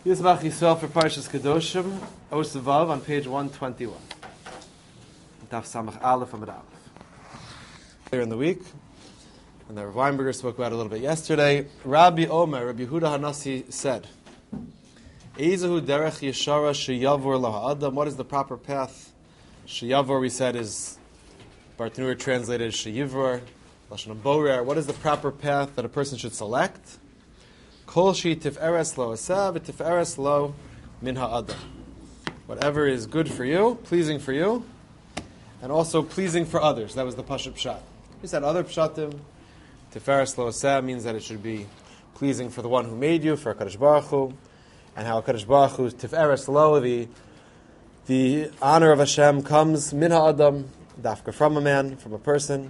Yismach Yisrael for Parshas Kedoshim, Osavav on page 121. Daf Samach Aleph Amud Aleph. Earlier in the week, and the Rav Weinberger spoke about it a little bit yesterday, Rabbi Omer, Rabbi Yehuda Hanasi said, Eizahu derech yeshara sheyavor laha'adam. What is the proper path? Sheyavor, we said, is Bartanura translated as sheyivor, Lashon Borer. What is the proper path that a person should select? Kol shi tif'eres lo aseh v'tif'eres lo min ha'adam. Whatever is good for you, pleasing for you, and also pleasing for others. That was the Pashut Pshat. We said other Pshatim. Tif'eres lo aseh means that it should be pleasing for the one who made you, for HaKadosh Baruch Hu, and how HaKadosh Baruch Hu, tif'eres lo, the honor of Hashem comes min ha'adam, dafka, from a man, from a person.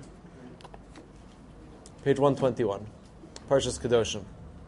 Page 121, Parshas Kedoshim.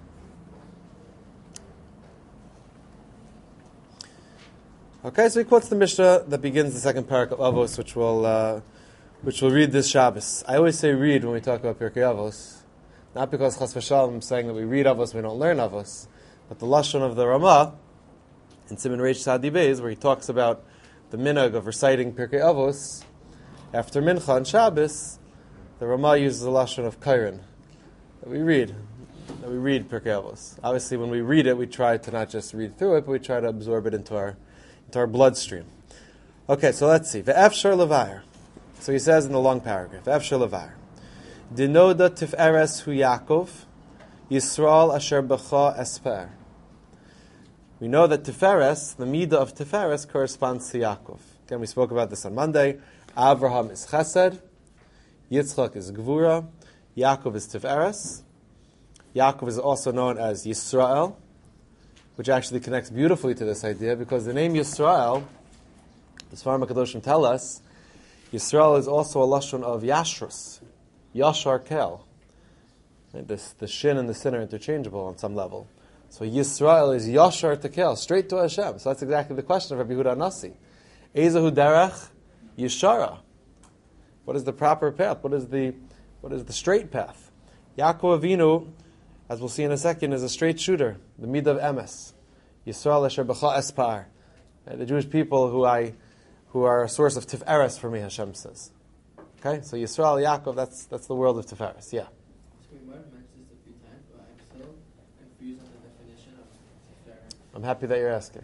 Okay, so he quotes the Mishnah that begins the second parak of Avos, which we'll read this Shabbos. I always say read when we talk about Pirkei Avos, not because Chas v'Shalom I'm saying that we read Avos, we don't learn Avos, but the Lashon of the Ramah in Siman Reish Sadi Beis, where he talks about the minhag of reciting Pirkei Avos after Mincha on Shabbos. The Ramah uses the Lashon of Kairin, that we read Pirkei Avos. Obviously, when we read it, we try to not just read through it, but we try to absorb it into our bloodstream. Okay, so let's see. Ve'efshar levayer. So he says in the long paragraph, Ve'efshar levayer. Dinoda tif'eres hu Yaakov, Yisrael asher b'cha esper. We know that Tiferes, the Midah of Tiferes, corresponds to Yaakov. Again, we spoke about this on Monday. Avraham is Chesed, Yitzchak is Gvura, Yaakov is Tiferes. Yaakov is also known as Yisrael, which actually connects beautifully to this idea, because the name Yisrael, the Sfarim HaKadoshim tell us, Yisrael is also a lashon of Yashrus, Yashar Kel. Right? The shin and the sin are interchangeable on some level. So Yisrael is Yashar Tekel, straight to Hashem. So that's exactly the question of Rabbi Yehuda Nasi. Ezahu derech Yishara. What is the proper path? What is the straight path? Yaakov Avinu, as we'll see in a second, is a straight shooter, the midah of emes. Yisrael asher b'cha espar. The Jewish people who are a source of tiferes for me, Hashem says. Okay, so Yisrael, Yaakov, that's the world of tiferes. Yeah. I'm happy that you're asking.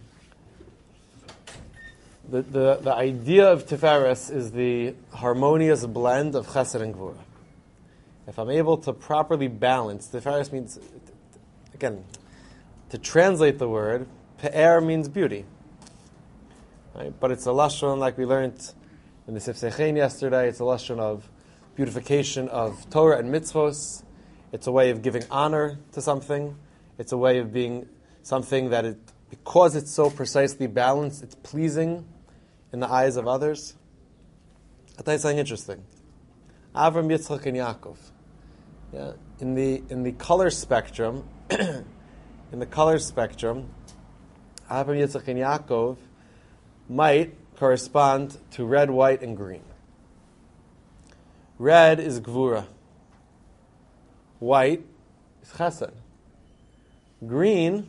The idea of Tiferes is the harmonious blend of Chesed and Gvura. If I'm able to properly balance, Tiferes means, again, to translate the word, Pe'er means beauty. Right? But it's a lashon, like we learned in the Sifsei Chen yesterday, it's a lashon of beautification of Torah and mitzvos. It's a way of giving honor to something. It's a way of being something that because it's so precisely balanced, it's pleasing in the eyes of others. I'll tell you something interesting. Avram, Yitzchak, and Yaakov. Yeah, in the color spectrum, Avram, Yitzchak, and Yaakov might correspond to red, white, and green. Red is Gvura. White is Chesed. Green,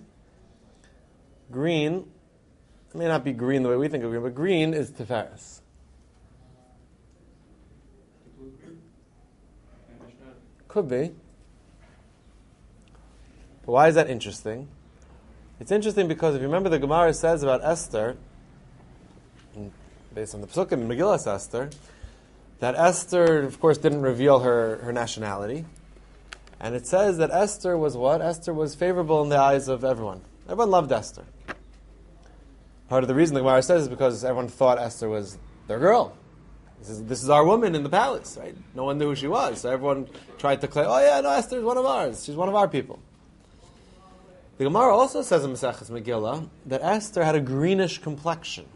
it may not be green the way we think of green, but green is Tiferes. Could be. But why is that interesting? It's interesting because if you remember, the Gemara says about Esther, based on the Psukim in Megillas Esther, that Esther, of course, didn't reveal her nationality. And it says that Esther was what? Esther was favorable in the eyes of everyone. Everyone loved Esther. Part of the reason the Gemara says is because everyone thought Esther was their girl. This is our woman in the palace, right? No one knew who she was. So everyone tried to claim, oh yeah, no, Esther's one of ours. She's one of our people. The Gemara also says in Maseches Megillah that Esther had a greenish complexion.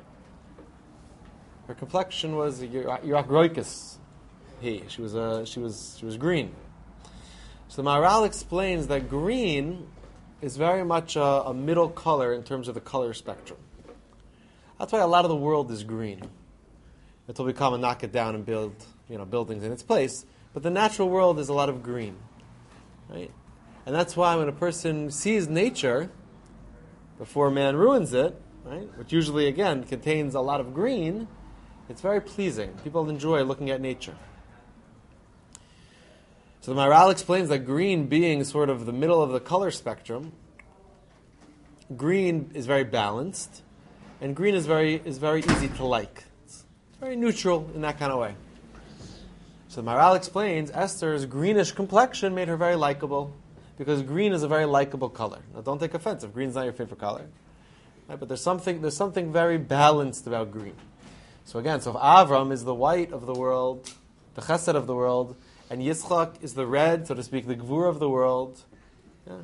Her complexion was Yerachroikis. She was green. So the Maharal explains that green is very much a middle color in terms of the color spectrum. That's why a lot of the world is green. Until we come and knock it down and build, buildings in its place. But the natural world is a lot of green, right? And that's why when a person sees nature, before man ruins it, right? Which usually, again, contains a lot of green, it's very pleasing. People enjoy looking at nature. So the Maharal explains that green being sort of the middle of the color spectrum, green is very balanced, and green is very easy to like. It's very neutral in that kind of way. So the Maharal explains Esther's greenish complexion made her very likable, because green is a very likable color. Now don't take offense if green's not your favorite color, right? But there's something very balanced about green. So again, so if Avram is the white of the world, the chesed of the world, and Yitzchak is the red, so to speak, the gvur of the world. Yeah.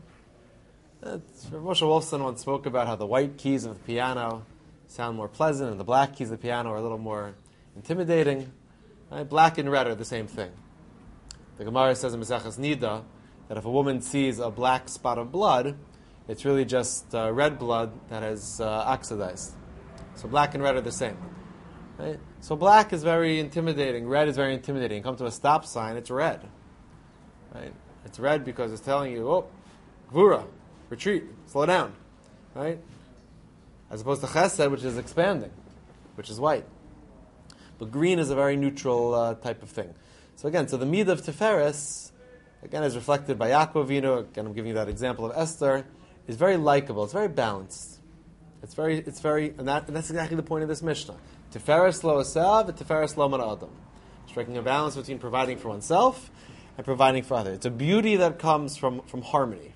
Moshe Wolfson once spoke about how the white keys of the piano sound more pleasant, and the black keys of the piano are a little more intimidating. Right? Black and red are the same thing. The Gemara says in Maseches Nida that if a woman sees a black spot of blood, it's really just red blood that has oxidized. So black and red are the same. Right? So black is very intimidating. Red is very intimidating. You come to a stop sign, it's red. Right? It's red because it's telling you, oh, Gvura, retreat, slow down. Right? As opposed to Chesed, which is expanding, which is white. But green is a very neutral type of thing. So again, so the Midah of Tiferes, again, as reflected by Yaakov Avinu, again, I'm giving you that example of Esther, is very likable. It's very balanced. It's very, and that's exactly the point of this Mishnah. Tiferes lo asav, Tiferes lo man adam. Striking a balance between providing for oneself and providing for others. It's a beauty that comes from harmony.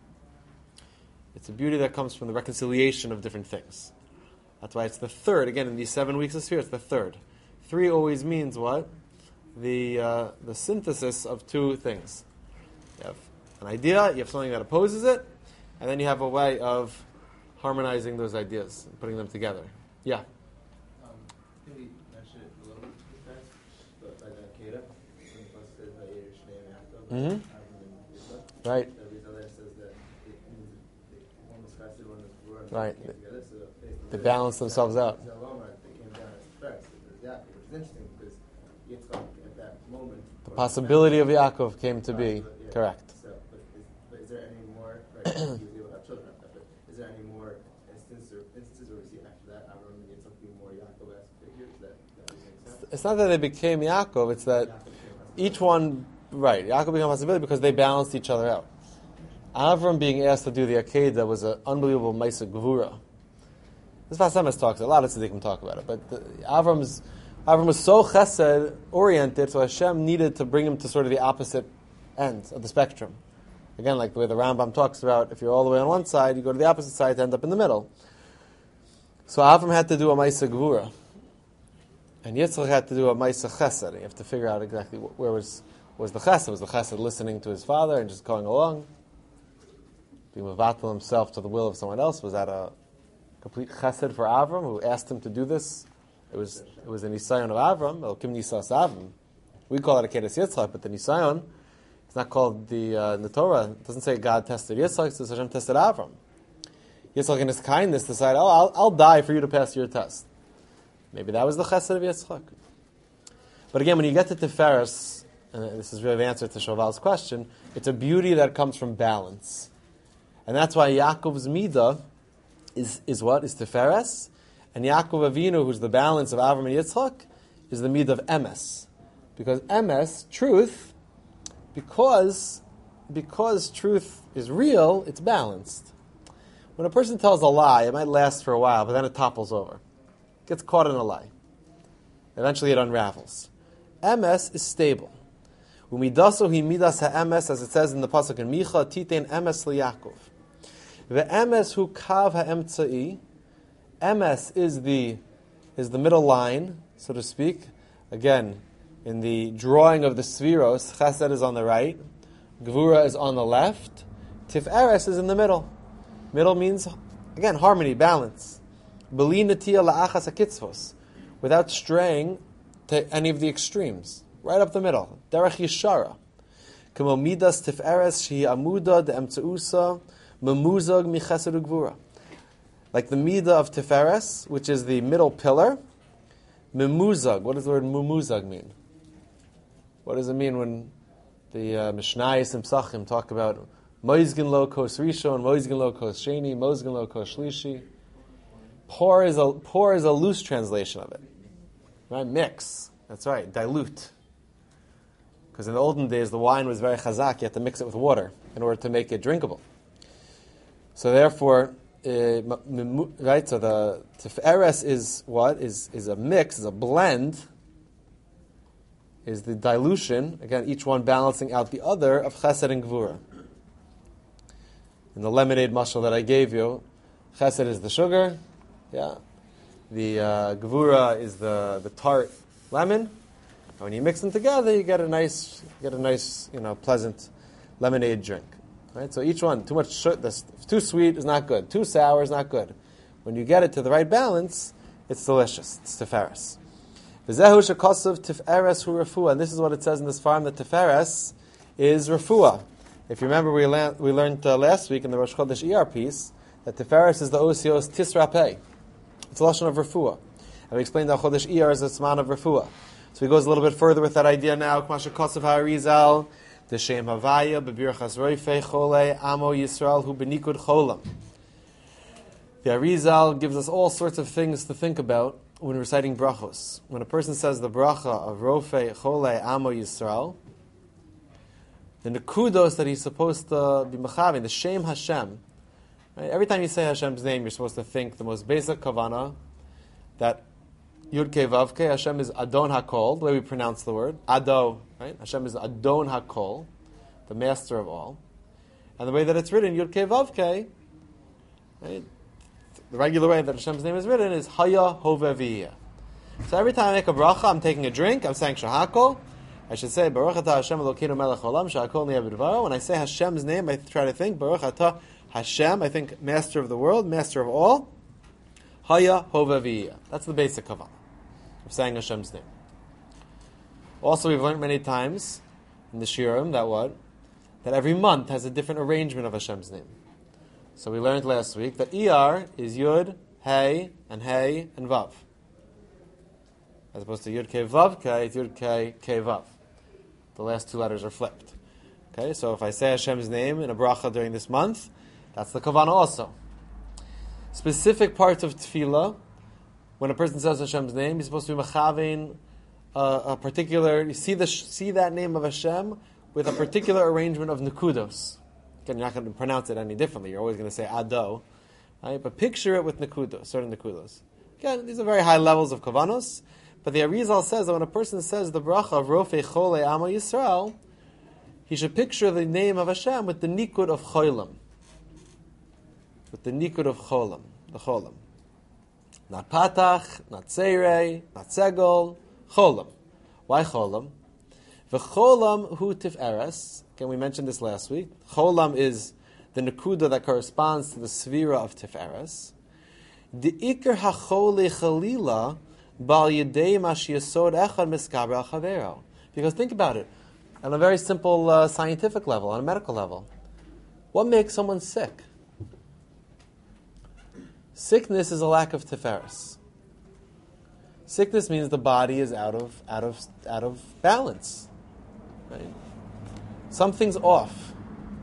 It's a beauty that comes from the reconciliation of different things. That's why it's the third. Again, in these 7 weeks of Sefirah, it's the third. 3 always means what? The synthesis of 2 things. You have an idea, you have something that opposes it, and then you have a way of harmonizing those ideas and putting them together. Yeah? I think we mentioned it a little bit before, but by the Kedah, when it says by Yerush Shnei and Yaakov, Right. the other says that it means one was fasted, one was Gvura, and Right. they came together, so They balance themselves out. They came down as first, which is interesting because Yitzchak at that moment. The possibility of Yaakov came to be. Yeah. Correct. So, but is there any more? Right, he was able to have children after that. But is there any more instances where we see after that Avram and Yitzchak being more Yaakov-esque figures? That makes sense. It's not that they became Yaakov, it's that each one, right, Yaakov became a possibility because they balanced each other out. Avram being asked to do the Akedah was an unbelievable Maisa Gevura. This Vasamas talks, a lot of tzaddikim talk about it, but Avram was so chesed oriented, so Hashem needed to bring him to sort of the opposite ends of the spectrum. Again, like the way the Rambam talks about, if you're all the way on one side, you go to the opposite side to end up in the middle. So Avram had to do a Maisa Gevura. And Yitzchak had to do a Maisa Chesed. You have to figure out exactly where was the Chesed. Was the Chesed listening to his father and just going along? Being Mavatal himself to the will of someone else? Was that a complete Chesed for Avram, who asked him to do this? It was a Nisayon of Avram, Elokim Nisas Avram. We call it a Kedes Yitzchak, but the Nisayon, it's not called the Torah. It doesn't say God tested Yitzchak, it says Hashem tested Avram. Yitzchak in his kindness decided, I'll die for you to pass your test. Maybe that was the chesed of Yitzchak. But again, when you get to Tiferes, and this is really the answer to Shoval's question, it's a beauty that comes from balance. And that's why Yaakov's Midah is what? Is Tiferes. And Yaakov Avinu, who's the balance of Avram and Yitzchak, is the Midah of Emes. Because Emes, truth, because truth is real, it's balanced. When a person tells a lie, it might last for a while, but then it topples over. Gets caught in a lie. Eventually it unravels. Emes is stable. Umidaso hi midas ha'emes, as it says in the pasuk in Micha, titein emes liYaakov. Ve'emes hu kav ha'emtzai. Emes is the middle line, so to speak. Again, in the drawing of the Sfiros, Chesed is on the right, Gevura is on the left, Tiferes is in the middle. Middle means, again, harmony, balance. Beli natia la'achas hakitzvos, without straying to any of the extremes. Right up the middle. Derech yishara. Kamo midas Tiferes shehi amuda de'emtzeusa memuzag michesed u'gvura. Like the midah of Tiferes, which is the middle pillar, memuzag. What does the word memuzag mean? What does it mean when the Mishnayos and Psachim talk about Moizgin lo kos rishon, moizgin lo kos sheni, moizgin lo kos shlishi. Pour is a loose translation of it. Right? Mix. That's right. Dilute. Because in the olden days, the wine was very chazak. You had to mix it with water in order to make it drinkable. So therefore, right? So the tiferes is what? Is a mix, is a blend, is the dilution, again, each one balancing out the other, of chesed and gvura. In the lemonade mashal that I gave you, chesed is the sugar, yeah. The gvura is the tart lemon. And when you mix them together, you get a nice, pleasant lemonade drink. Right? So each one, too sweet is not good. Too sour is not good. When you get it to the right balance, it's delicious. It's tiferes. V'zehu shekosav tiferes hu refuah. And this is what it says in this farm, that tiferes is refuah. If you remember, we learned last week in the Rosh Chodesh ER piece that tiferes is the osios tisrapeh. It's a lashon of refuah. And we explained that Chodesh ER is a tzman of refuah. So he goes a little bit further with that idea now. K'masha kosav ha'arizal. The Shem Havaya, Bebirchas Roifei Chole, Amo Yisrael, Hu Benikud Cholam. The Arizal gives us all sorts of things to think about when reciting brachos. When a person says the bracha of Rofei Chole, Amo Yisrael, the nekudos that he's supposed to be mechavin, the Shem Hashem. Right? Every time you say Hashem's name, you're supposed to think the most basic kavana, that Yud Kei Vav Kei, Hashem is Adon HaKol, the way we pronounce the word. Ado, right? Hashem is Adon HaKol, the master of all. And the way that it's written, Yud Kei Vav Kei, right? The regular way that Hashem's name is written is Haya Hoveh V'yeh. So every time I make a bracha, I'm taking a drink, I'm saying Shahakol. I should say, Baruch Atah Hashem Elokeinu Melech Olam, Shahakol Niyeh B'dvaro. When I say Hashem's name, I try to think, Baruch Atah Hashem, I think master of the world, master of all. Haya Hoveh V'yeh. That's the basic kavanah of saying Hashem's name. Also, we've learned many times in the Shiurim that every month has a different arrangement of Hashem's name. So we learned last week that Iyar is Yud, Hey, and Vav. As opposed to Yud Kei Vav Kei, it's Yud Kei Vav. The last two letters are flipped. Okay, so if I say Hashem's name in a bracha during this month, that's the kavanah also. Specific parts of tefillah, when a person says Hashem's name, he's supposed to be mechavein a particular. You see that name of Hashem with a particular arrangement of nekudos. Again, you're not going to pronounce it any differently. You're always going to say Ado, right? But picture it with nekudos, certain nekudos. Again, these are very high levels of kavanos. But the Arizal says that when a person says the bracha of Rofei Chole Amo Yisrael, he should picture the name of Hashem with the nikud of cholam. With the nikud of cholam, the cholam. Not patach, not seirei, not segol, cholam. Why cholam? V'cholam hu tiferes. Again, we mentioned this last week. Cholam is the nekuda that corresponds to the svira of tiferes. The ikar hachole chalila bal yedei mash yesod echad miskaber al chavero. Because think about it, on a very simple scientific level, on a medical level, what makes someone sick? Sickness is a lack of tiferes. Sickness means the body is out of balance. Right? Something's off.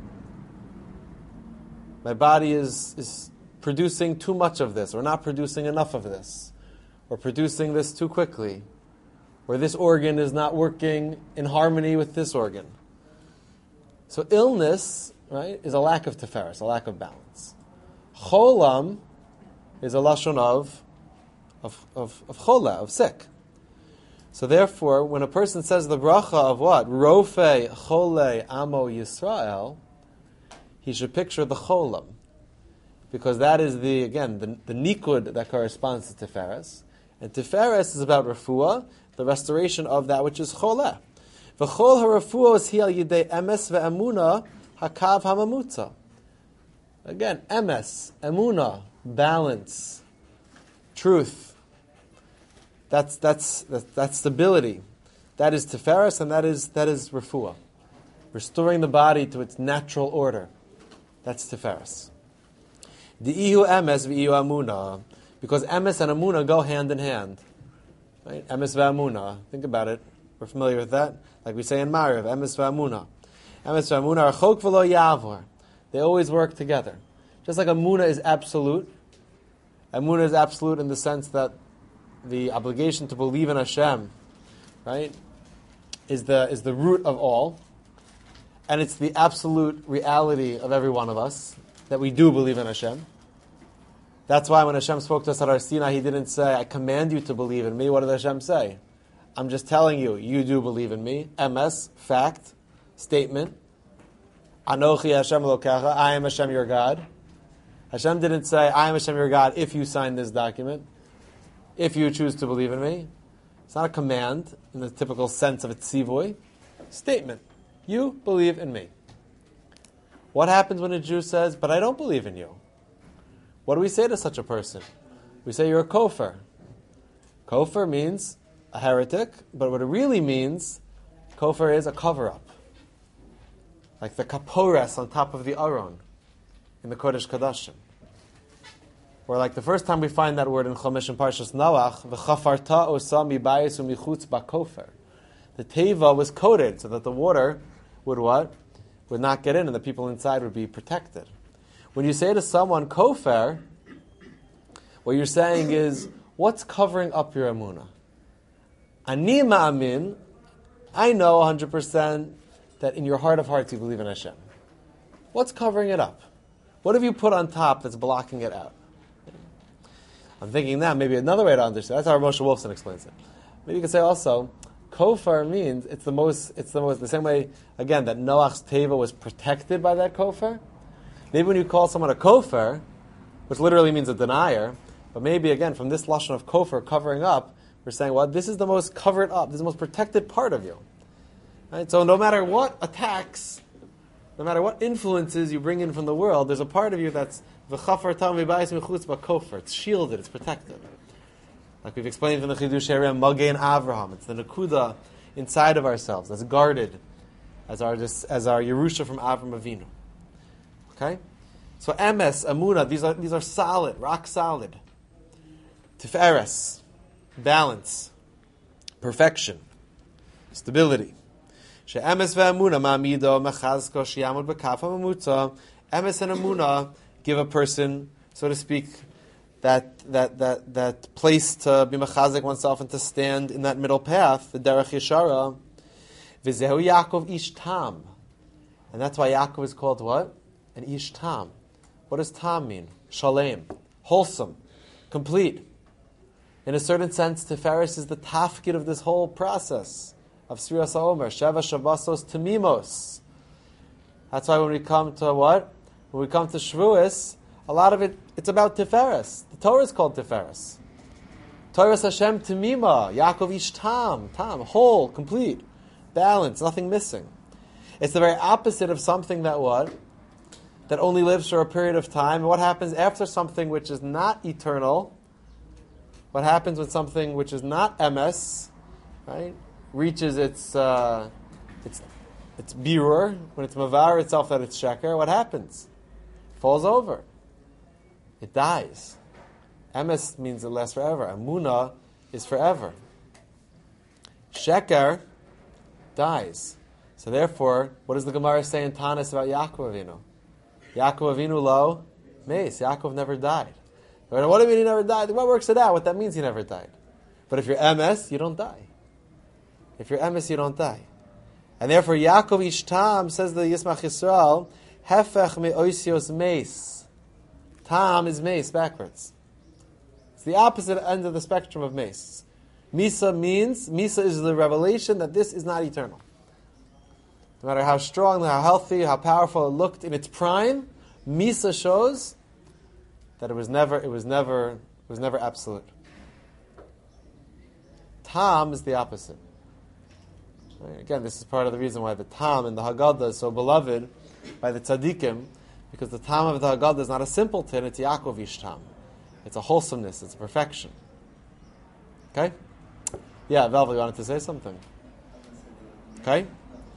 My body is producing too much of this, or not producing enough of this, or producing this too quickly, or this organ is not working in harmony with this organ. So illness, right, is a lack of tiferes, a lack of balance. Cholam is a lashon of chola, of sick. So therefore, when a person says the bracha of what? Rofei Chole Amo Yisrael, he should picture the cholam. Because that is the nikud that corresponds to tiferes. And tiferes is about refuah, the restoration of that which is chola. V'chol ha'refuos hi al yidei emes ve'emuna hakav hamamutza. Again, emes, emuna, balance, truth. That's stability. That is tiferes, and that is refuah. Restoring the body to its natural order. That's tiferes. Di'ihu emes v'i'ihu amuna. Because emes and amuna go hand in hand. Right? Emes ve'amuna. Think about it. We're familiar with that. Like we say in Mariv, emes ve'amuna. Emes ve'amuna are chok v'lo yavor. They always work together. Just like Emunah is absolute. Emunah is absolute in the sense that the obligation to believe in Hashem, right, is the root of all. And it's the absolute reality of every one of us, that we do believe in Hashem. That's why when Hashem spoke to us at Har Sinai, He didn't say, I command you to believe in me. What did Hashem say? I'm just telling you, you do believe in me. MS, fact, statement. Anochi Hashem Elokecha, I am Hashem your God. Hashem didn't say, I am Hashem your God if you sign this document, if you choose to believe in me. It's not a command in the typical sense of a tzivoy. Statement. You believe in me. What happens when a Jew says, but I don't believe in you? What do we say to such a person? We say you're a kofar. Kofar means a heretic, but what it really means, kofar is a cover-up. Like the kapores on top of the aron in the Kodesh Kodashim. Or like the first time we find that word in Chumash and Parshas Noach, v'chafarta osa mibayis u'michutz ba'kofer. The teva was coated so that the water would what? Would not get in and the people inside would be protected. When you say to someone kofar, what you're saying is, what's covering up your emunah? Ani ma'amin, I know 100% that in your heart of hearts you believe in Hashem. What's covering it up? What have you put on top that's blocking it out? I'm thinking now, maybe another way to understand. That's how Moshe Wolfson explains it. Maybe you could say also, kofar means it's the same way, again, that Noach's teva was protected by that kofar. Maybe when you call someone a kofar, which literally means a denier, but maybe again, from this lashon of kofar, covering up, we're saying, well, this is the most covered up, this is the most protected part of you. Right? So no matter what attacks, no matter what influences you bring in from the world, there's a part of you that's v'chafar tam v'bayis mechutz ba'kofar. It's shielded, it's protected. Like we've explained in the Chidush Harim, Magen Avraham. It's the Nakuda inside of ourselves that's guarded as our Yerusha from Avram Avinu. Okay? So Emes, Emunah, these are solid, rock solid. Tiferes, balance, perfection, stability. She'emes ve'emunah ma'amido mechazko she'yamod b'kaf ha'mamutza. Emes and Emunah give a person, so to speak, that place to be mechazik oneself and to stand in that middle path, the derech yeshara. V'zehu Yaakov ish tam. And that's why Yaakov is called what? An ish tam. What does tam mean? Shalem. Wholesome. Complete. In a certain sense, Tiferes is the tafkid of this whole process of Sfiras HaOmer. Sheva Shabbosos Tamimos. That's why when we come to what? When we come to Shavuos, a lot of it's about Tiferes. The Torah is called Tiferes. Torah Hashem Tamima. Yaakov ish tam. Tam. Whole. Complete. Balance. Nothing missing. It's the very opposite of something that what? That only lives for a period of time. And what happens after something which is not eternal? What happens when something which is not MS, right, reaches its birur, when it's mavar itself that it's sheker, what happens? It falls over. It dies. MS means it lasts forever. Emunah is forever. Sheker dies. So therefore, what does the Gemara say in Tanis about Yaakov Avinu? Yaakov Avinu lo meis. Yaakov never died. What do you mean he never died? What works it out? What that means he never died. But if you're MS, you don't die. If you're MS, you don't die. And therefore, Yaakov ish tam, says the Yismach Yisrael, hefech me oisios meis. Tam is meis, backwards. It's the opposite end of the spectrum of meis. Misa is the revelation that this is not eternal. No matter how strong, how healthy, how powerful it looked in its prime, Misa shows that it was never absolute. Tam is the opposite. Right? Again, this is part of the reason why the Tam in the Haggadah is so beloved by the Tzaddikim, because the Tam of the Haggadah is not a simpleton, it's Yaakov ish tam. It's a wholesomeness, it's a perfection. Okay? Yeah, Velva, you wanted to say something? Okay?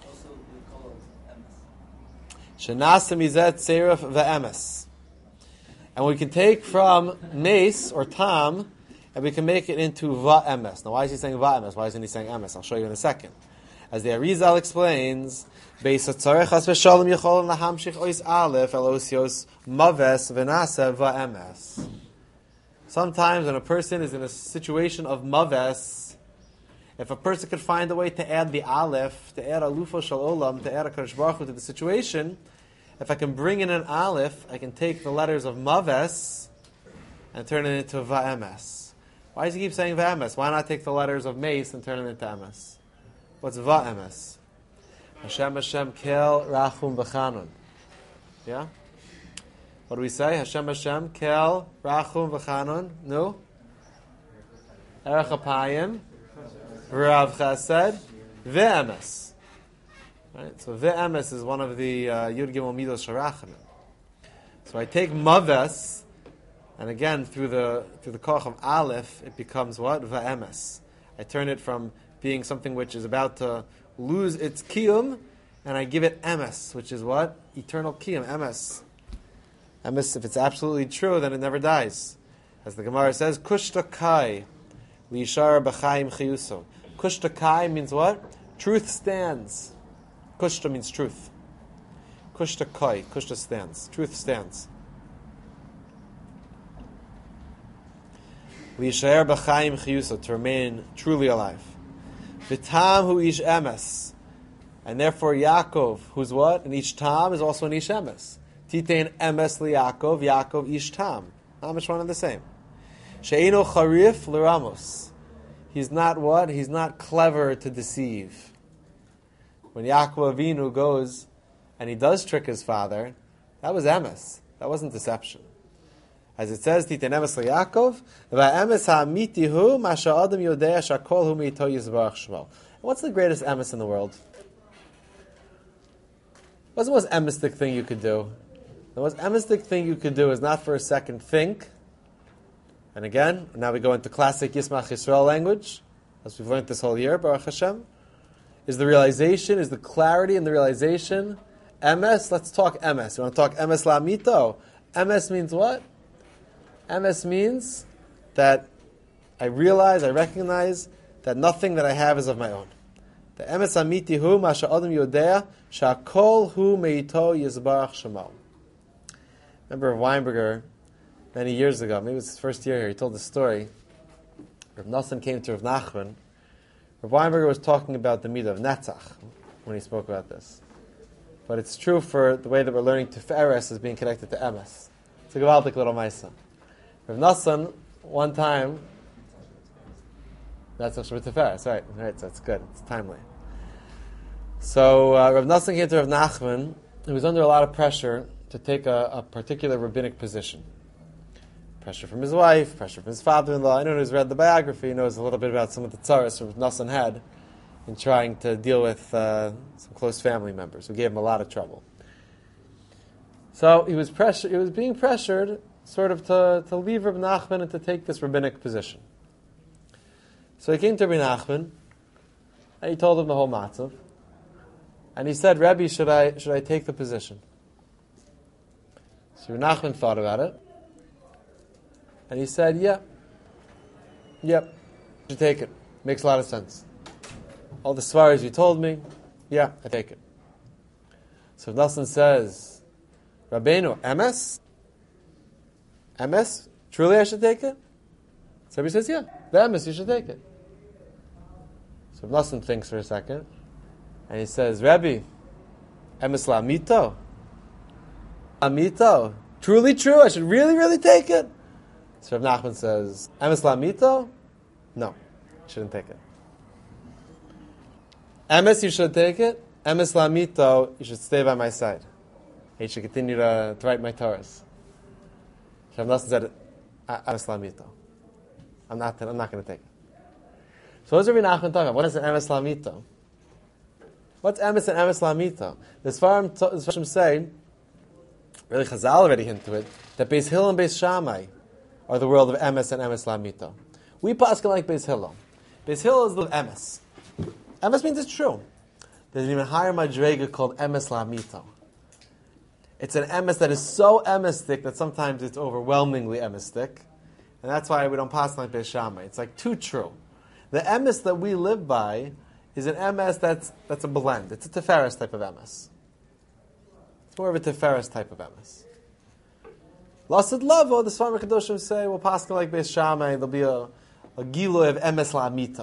Shenasa mizet serif ve'emes. And we can take from Mace or Tam, and we can make it into Va'emes. Now, why is he saying Va'emes? Why isn't he saying Emes? I'll show you in a second. As the Arizal explains, Beis HaTzarech Chas V'Shalom Yechol Lahamshich Ois Aleph El Osios Maves V'Nasa Va'emes. Sometimes when a person is in a situation of Maves, if a person could find a way to add the Aleph, to add a Lufo Shal Olam, to add a Kadosh Baruch Hu to the situation, if I can bring in an Aleph, I can take the letters of Maves and turn it into Va'emes. Why does he keep saying Va'emes? Why not take the letters of Mace and turn them into Emes? What's Va'emes? Hashem Hashem Kel Rachum V'Chanun. Yeah? What do we say? Hashem Hashem Kel Rachum V'Chanun. No? Erech Apayim Rav Chesed V'Emes. Right? So V'Emes is one of the Yud Gimel Midos Sharachim. So I take Maves, and again through the koch of Aleph, it becomes what? Va'emes. I turn it from being something which is about to lose its kiyum, and I give it emes, which is what? Eternal kiyum, emes. Emes, if it's absolutely true, then it never dies. As the Gemara says, kushta kai, lishar b'chaim chiyuso. Kushta kai means what? Truth stands. Kushta means truth. Kushta kai, kushta stands. Truth stands. Lishar b'chaim chiyuso, to remain truly alive. V'tam hu ish emes. And therefore Yaakov, who's what? And each tam is also an ish emes. Titein emes li Yaakov, Yaakov ish tam. Amish one and the same. She'eno charif l'ramos. He's not what? He's not clever to deceive. When Yaakov Avinu goes and he does trick his father, that was emes. That wasn't deception. As it says, Titein emes li Yaakov, va'emes ha'amiti hu masha adam yodea shakol hu meito yizbarach shmo. What's the greatest emes in the world? What's the most emistic thing you could do? The most emistic thing you could do is not for a second think. And again, now we go into classic Yismach Yisrael language, as we've learned this whole year, Baruch Hashem, is the realization, is the clarity in the realization. Emes, let's talk emes. You want to talk emes la'amito? Emes means what? Emes means that I realize, I recognize that nothing that I have is of my own. The emes amiti hu masha adam yodea shakol hu meito yizbarach shemo. Remember Weinberger many years ago, maybe it was his first year here, he told the story. Rav Nosson came to Rav Nachman. Rav Weinberger was talking about the midah of Netzach when he spoke about this. But it's true for the way that we're learning Tiferes as being connected to emes. It's a gewaltic little maisa. Rav Nosson, one time, that's Shabbat Tiferes, right, so that's good, it's timely. So Rav Nosson came to Rav Nachman, who was under a lot of pressure to take a particular rabbinic position. Pressure from his wife, pressure from his father-in-law. Anyone who's read the biography knows a little bit about some of the tzaras Rav Nosson had in trying to deal with some close family members who gave him a lot of trouble. So he was being pressured sort of to leave Rav Nachman and to take this rabbinic position. So he came to Rabbi Nachman, and he told him the whole matzav. And he said, Rebbe, should I take the position? So Rabbi Nachman thought about it. And he said, yep, you should take it. Makes a lot of sense. All the svaras you told me, yeah, I take it. So Nosson says, Rabbeinu, emes? Emes? Truly I should take it? So he says, yeah, the emes, you should take it. So Nosson thinks for a second, and he says, Rebbe, emes la'amito? Amito? Truly true? I should really, really take it? So Rav Nachman says, emes la'amito? No, you shouldn't take it. Emes, you should take it. Emes la'amito, you should stay by my side. You should continue to write my Torahs. So Rav Nosson said, emes la'amito. I'm not going to take it. So what does Rabbi Nachman talk about? What is an emes la'amito? What's emes and emes la'amito? The Sfarim say, really Chazal already hint to it, that Beis Hillel and Beis Shammai are the world of emes and emes la'amito. We paskin like Beis Hillel. Beis Hillel is the emes. Emes means it's true. There's an even higher madrega called emes la'amito. It's an emes that is so emestic that sometimes it's overwhelmingly emestic. And that's why we don't pass like Beis Shammai. It's like too true. The emes that we live by is an emes that's a blend. It's a Tiferes type of emes. It's more of a Tiferes type of emes. Lasid Lavo, the Svarim Kedoshim say, well, Pascal like Beis Shammai, there'll be a Giloy of emes la'amito.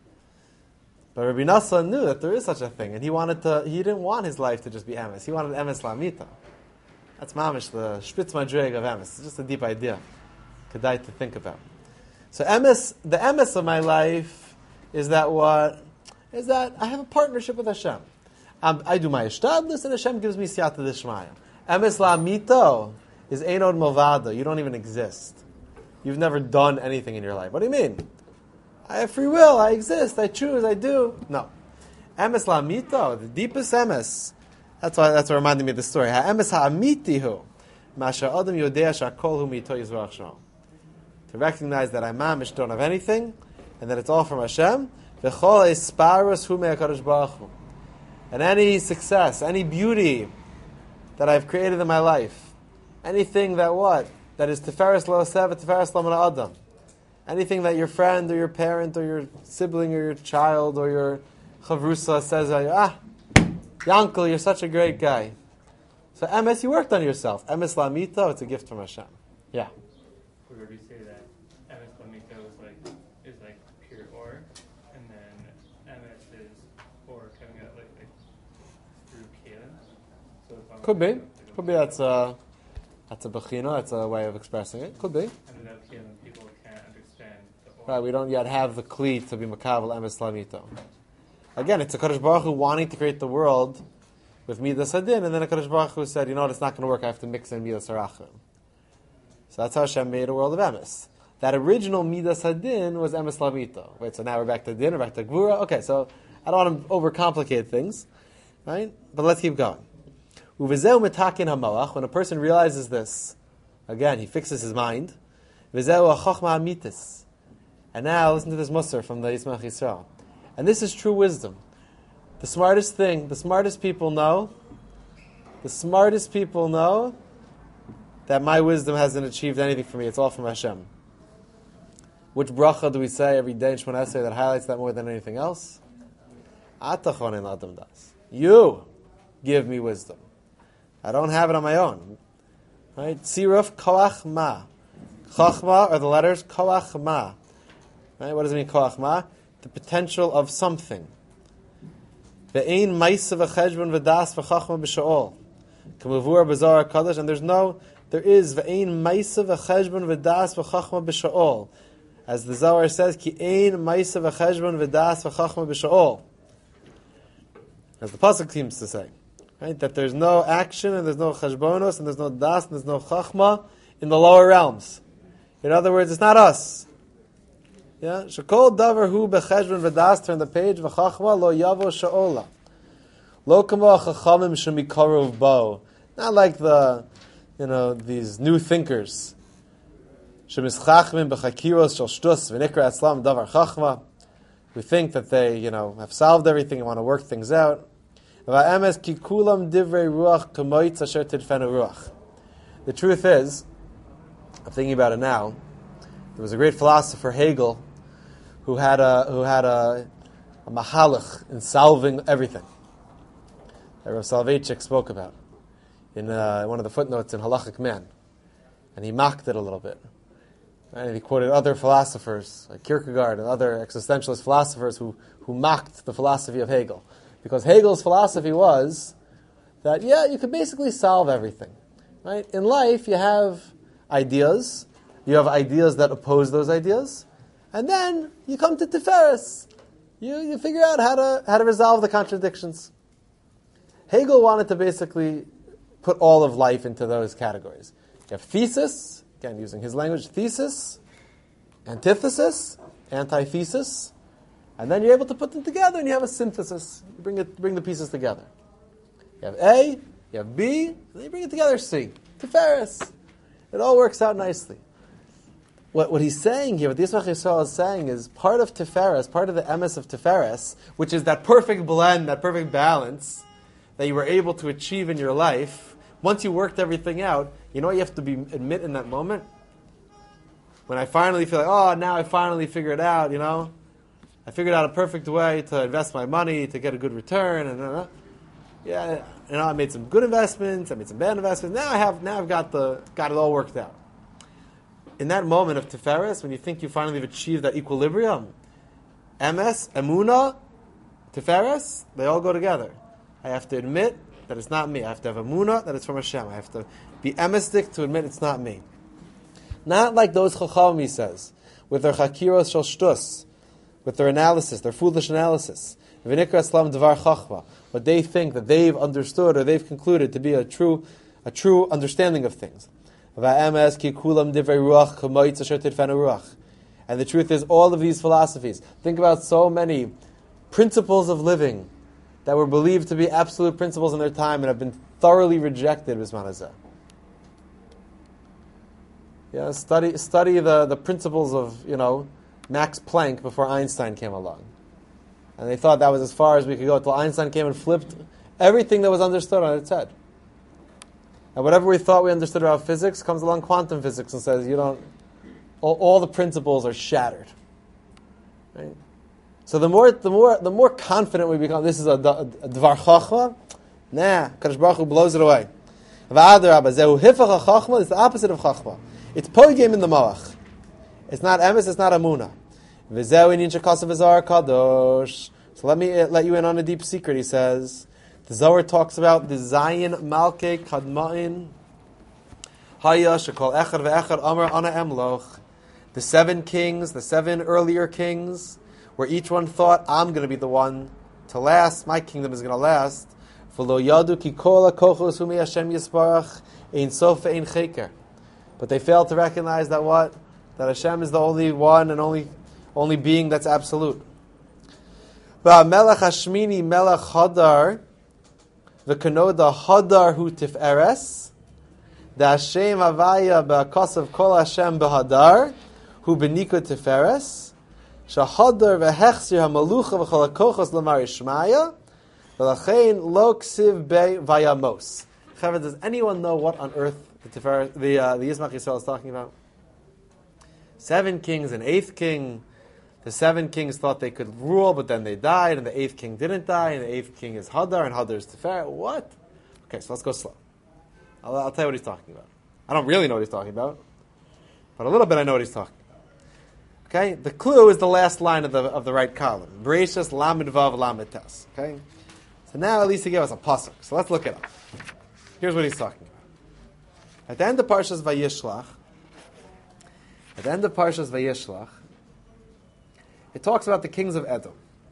But Rabbi Nassan knew that there is such a thing, and he didn't want his life to just be emes. He wanted emes la'amito. That's mamish, the spitz madreg of emes. It's just a deep idea. Kedai to think about. So the emes of my life is that I have a partnership with Hashem. I do my ishtadlus, and Hashem gives me siyata d'shmaya. Emes la'amito is einod movado. You don't even exist. You've never done anything in your life. What do you mean? I have free will. I exist. I choose. I do. No. Emes la'amito, the deepest emes. That's what reminded me of the story. Ha'emes ha'amitihu, masha adam yodea sha'kol hu mito yizrach shmo. To recognize that I mamish don't have anything, and that it's all from Hashem. V'chol esparus hu me'akadosh baruch hu. And any success, any beauty that I've created in my life, anything that is Tiferes lo sev, Tiferes lo mana adam. Anything that your friend or your parent or your sibling or your child or your chavrusa says, Yankel, you're such a great guy. So emes, you worked on yourself. Emes la'amito, it's a gift from Hashem. Yeah. Would already say that emes la'amito is like pure ore, and then emes is ore coming out like through kalim. So Could be that's a bechina. That's a way of expressing it. Could be. And without kalim, people can't understand the ore. Right. We don't yet have the kli to be makavel emes la'amito. Again, it's a Kadosh Baruch Hu wanting to create the world with Midas Hadin, and then a Kadosh Baruch Hu said, you know what, it's not going to work, I have to mix in Midas Harachim. So that's how Hashem made a world of Emes. That original Midas Hadin was Emes Lamito. Wait, so now we're back to Din, we're back to Gvura. Okay, so I don't want to overcomplicate things, right? But let's keep going. Uvizeu metakin hamalach, when a person realizes this, again, he fixes his mind. Vizeu hachokma amitis. And now, listen to this musar from the Yismach Yisrael. And this is true wisdom. The smartest people know that my wisdom hasn't achieved anything for me. It's all from Hashem. Which bracha do we say every day in Shemona Esrei that highlights that more than anything else? Atachon Adam das. You give me wisdom. I don't have it on my own. Right? Siruf koach ma. Chachma are the letters koach ma. Right? What does it mean koach ma? The potential of something. Ve'ein ma'isa v'cheshbon v'das v'chachma b'sha'ol. K'mavur b'zar HaKadosh, and there is ve'ein ma'isa v'cheshbon v'das v'chachma b'sha'ol. As the Zohar says, ki ein ma'isa v'cheshbon v'das v'chachma b'sha'ol. As the pasuk seems to say, right? That there's no action and there's no cheshbonos and there's no das and there's no chachma in the lower realms. In other words, it's not us. Yeah, shekol davar hu becheshbon v'das. Turn the page. V'chachma lo yavo sha'ola. Lo kamo chachamim shemikarov bo. Not like these new thinkers. Shemischachmim b'chakiros shel shtus v'nikra atzlam davar chachma. We think that they, have solved everything and want to work things out. V'emes ki kulam divrei ruach kamoitz asher tidfenu ruach. The truth is, I'm thinking about it now. There was a great philosopher, Hegel, who had a mahalach in solving everything that Rav Soloveitchik spoke about in one of the footnotes in Halachic Man, and he mocked it a little bit. And he quoted other philosophers like Kierkegaard and other existentialist philosophers who mocked the philosophy of Hegel, because Hegel's philosophy was that you could basically solve everything. Right? In life, you have ideas. You have ideas that oppose those ideas, and then you come to Tiferes. You figure out how to resolve the contradictions. Hegel wanted to basically put all of life into those categories. You have thesis, again using his language, thesis, antithesis, antithesis, and then you're able to put them together and you have a synthesis. You bring the pieces together. You have A, you have B, and then you bring it together, C. Tiferes. It all works out nicely. What he's saying here, what the Yismach Yisrael is saying is part of Tiferes, part of the emes of Tiferes, which is that perfect blend, that perfect balance that you were able to achieve in your life. Once you worked everything out, you know what you have to admit in that moment? When I finally feel like, now I finally figured it out, I figured out a perfect way to invest my money to get a good return, and I made some good investments, I made some bad investments. Now I've got it all worked out. In that moment of Tiferes, when you think you finally have achieved that equilibrium, Emes, Emunah, Tiferes, they all go together. I have to admit that it's not me. I have to have Emunah that it's from Hashem. I have to be emestic to admit it's not me. Not like those Chacham, he says, with their Chakiros Shel Shtus, with their analysis, their foolish analysis. V'nikra Islam Dvar Chachma, what they think that they've understood or they've concluded to be a true understanding of things. Va'emes ki kulam divrei ruach k'moitz asher tidfenu ruach. And the truth is, all of these philosophies, think about so many principles of living that were believed to be absolute principles in their time and have been thoroughly rejected bisman hazeh. Yeah, study the principles of, Max Planck before Einstein came along. And they thought that was as far as we could go until Einstein came and flipped everything that was understood on its head. And whatever we thought we understood about physics comes along quantum physics and says all the principles are shattered. Right? So the more confident we become, this is a dvar chachma. Nah, Kadosh Baruch Hu blows it away. V'adarabba zehu hifach chachma. It's the opposite of chachma. It's poigim in the malach. It's not emes. It's not amuna. V'zehu inin shekasav v'zar kadosh. So let you in on a deep secret. He says the Zohar talks about the Zayin Malkei Kadma'in Haya Shekol Echad Ve'echad Amar Ana Emloch. The 7 kings, the 7 earlier kings, where each one thought, I'm going to be the one to last, my kingdom is going to last. V'lo yadu ki kol hakochos hu mi Hashem yisbarach ein sof ve'ein cheker. But they failed to recognize that what? That Hashem is the only one and only being that's absolute. Melech Hashmini Melech Hadar V'kanoda Hadar Hu Tif'eres Da Hashem Havaya Ba'akasav Kol Hashem B'Hadar Hu B'Nika Tif'eres Shahadar V'Hechsir HaMalucha V'Chol HaKochos L'Mar Yishmaya V'Lachein Lo Ksiv Bei Vayamos. Chavod, does anyone know what on earth the Yismach Yisrael is talking about? 7 kings, an 8th king. The 7 kings thought they could rule, but then they died, and the 8th king didn't die, and the 8th king is Hadar, and Hadar is Tiferet. What? Okay, so let's go slow. I'll tell you what he's talking about. I don't really know what he's talking about, but a little bit I know what he's talking about. Okay, the clue is the last line of the right column. Bereshis Lamed Vav Lamed Tes. Okay, so now at least he gave us a pasuk. So let's look it up. Here's what he's talking about. At the end of Parshas Vayishlach, it talks about the kings of Edom.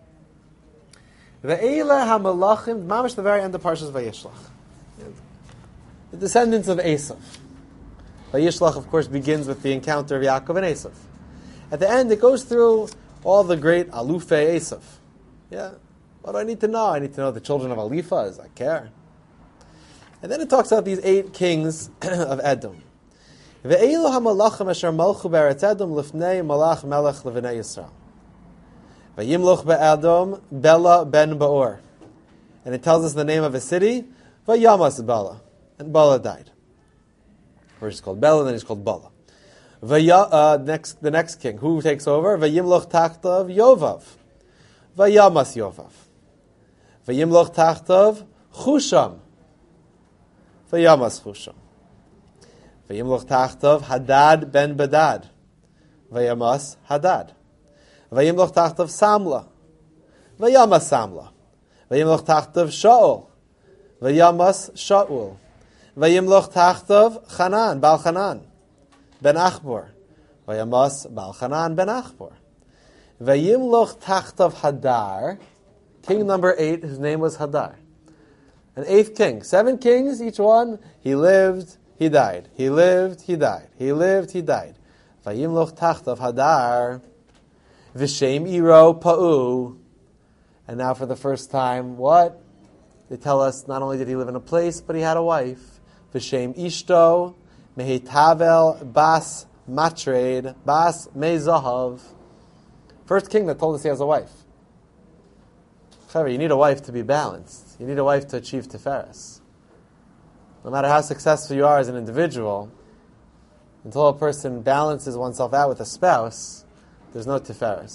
Ve'ela hamalachim, mamash the very end of Parshas Vayishlach. The descendants of Esav. Vayishlach, of course, begins with the encounter of Yaakov and Esav. At the end, it goes through all the great Alufei Esav. Yeah, what do I need to know? I need to know the children of Eliphaz. I care. And then it talks about these 8 kings of Edom. Ve'elu hamalachim asher malchu be'eretz Edom lifnei malach melech levinei Yisrael. Vayimloch be'Edom Bela ben Baor. And it tells us the name of a city, Vayamas Bela. And Bela died. First he's called Bela, then he's called Bela. The next king, who takes over? Vayimloch tachtav Yovav. Vayamas Yovav. Vayimloch tachtav Chusham. Vayamas Chusham. Vayimloch tachtav Hadad ben Badad. Vayamas Hadad. Vayimloch tachtav Samla. Vayamas Samla. Vayimloch tachtav Shaul. Vayamas Shaul. Vayimloch tachtav Chanan, Baal Chanan, ben Achbor. Vayamas Baal Chanan ben Achbor. Vayimloch tachtav Hadar, king number 8, his name was Hadar. An 8th king. 7 kings, each one, he lived, he died. He lived, he died. He lived, he died. Vayimloch tachtav Hadar, V'shem iro pa'u. And now for the first time, what? They tell us not only did he live in a place, but he had a wife. V'shem ishto, mehitavel bas matred, bas mezahav. First king that told us he has a wife. However, you need a wife to be balanced. You need a wife to achieve Tiferes. No matter how successful you are as an individual, until a person balances oneself out with a spouse, there's no Tiferes.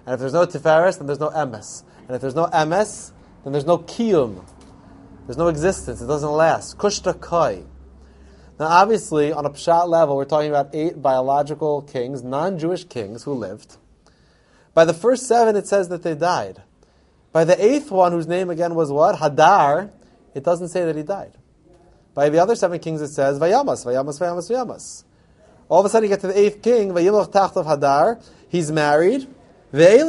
And if there's no Tiferes, then there's no Emes. And if there's no Emes, then there's no Kiyum. There's no existence. It doesn't last. Kushta Koi. Now, obviously, on a Pshat level, we're talking about 8 biological kings, non-Jewish kings who lived. By the first 7, it says that they died. By the 8th one, whose name again was what? Hadar, it doesn't say that he died. By the other 7 kings, it says Vayamas, Vayamas, Vayamas, Vayamas. All of a sudden, you get to the 8th king, Vayiloch Tachtov Hadar. He's married. It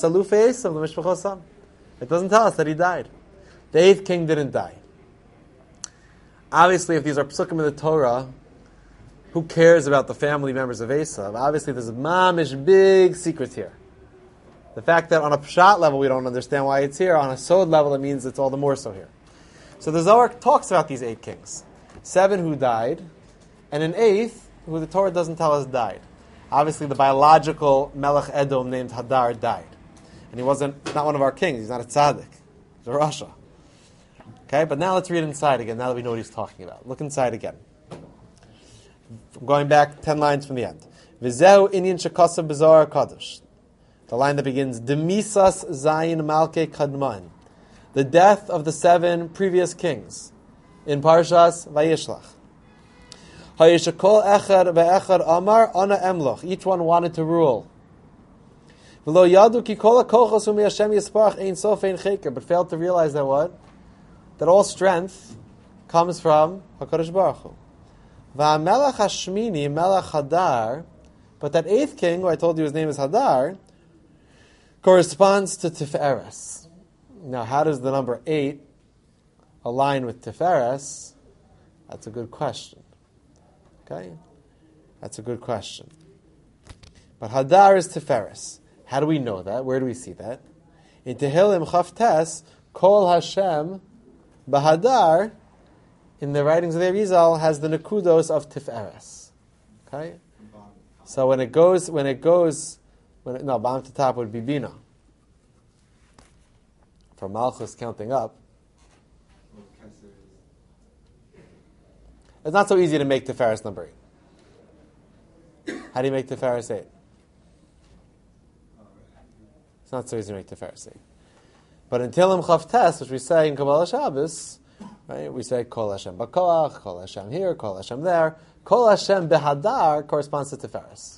doesn't tell us that he died. The 8th king didn't die. Obviously, if these are psukim in the Torah, who cares about the family members of Esav? Obviously, there's a mamish big secret here. The fact that on a pshat level we don't understand why it's here, on a sod level it means it's all the more so here. So the Zohar talks about these 8 kings. 7 who died, and an 8th who the Torah doesn't tell us died. Obviously, the biological Melech Edom named Hadar died. And he not one of our kings, he's not a tzaddik. He's a Rasha. Okay, but now let's read inside again, now that we know what he's talking about. Look inside again. Going back 10 lines from the end. V'zehu inyan shekasa b'zohar kadosh. The line that begins, Demisas Zayin Malke Kadman. The death of the 7 previous kings. In Parshas Vayishlach. Hayishakol echad ve'echad amar ana emloch. Each one wanted to rule. V'lo yadu ki kol hakochos umi Hashem yisparach ein sof ein cheker. But failed to realize that what? That all strength comes from HaKadosh Baruch Hu. V'amelech hashmini melech Hadar. But that 8th king, who I told you his name is Hadar, corresponds to Tiferes. Now, how does the number 8 align with Tiferes? That's a good question. Okay? That's a good question. But Hadar is Tiferes. How do we know that? Where do we see that? In Tehillim Chavtes, Kol Hashem Bahadar, in the writings of the Arizal, has the Nekudos of Tiferes. Okay? So when it goes, bottom to top would be Bina. For Malchus counting up. It's not so easy to make Tiferes number 8. How do you make Tiferes 8? It's not so easy to make Tiferes 8. But in Tehillim Chavtes, which we say in Kabbalah Shabbos, right, we say Kol Hashem B'Koach, Kol Hashem here, Kol Hashem there. Kol Hashem Behadar corresponds to Tiferes.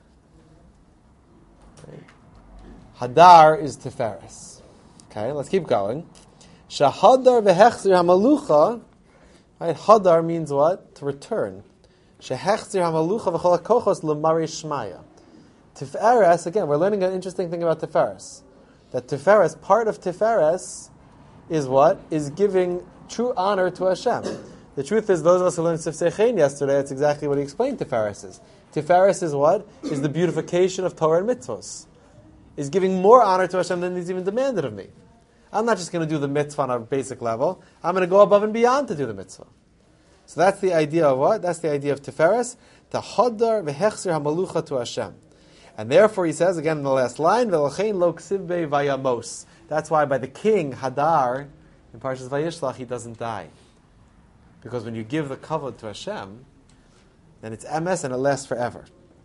Right. Hadar is Tiferes. Okay, let's keep going. Shahadar v'hechzir hamalucha. Right, Hadar means what? To return. Shehechzir hamalucha v'chol hakochos l'mari shmaya. Tiferes, again, we're learning an interesting thing about Tiferes. That Tiferes, part of Tiferes, is what? Is giving true honor to Hashem. The truth is, those of us who learned Sifsei Chen yesterday, that's exactly what he explained Tiferes is. Tiferes is what? Is the beautification of Torah and mitzvos. Is giving more honor to Hashem than He's even demanded of me. I'm not just going to do the mitzvah on a basic level. I'm going to go above and beyond to do the mitzvah. So that's the idea of what? That's the idea of Tiferes. Tahadar v'hechzir hamalucha to Hashem. And therefore, he says, again in the last line, V'lachein lo ksivbe vayamos. That's why by the king, Hadar, in Parshas Vayishlach, he doesn't die. Because when you give the kavod to Hashem, then it's emes and it lasts forever.